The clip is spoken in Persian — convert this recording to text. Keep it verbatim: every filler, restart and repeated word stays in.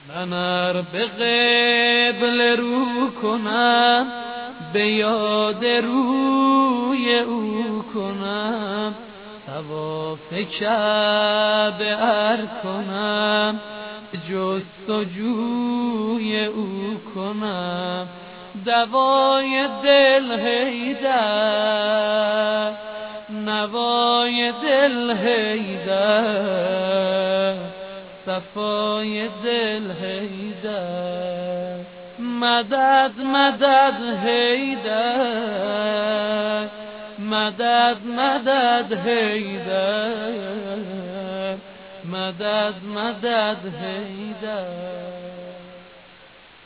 من ار به قبل رو کنم، به یاد روی او کنم، طواف کعبه ار کنم، جستجوی او کنم، دوای دل حیدر، نوای دل حیدر، صفای دل حیدر، مدد مدد حیدر، مدد مدد حیدر، مدد مدد حیدر.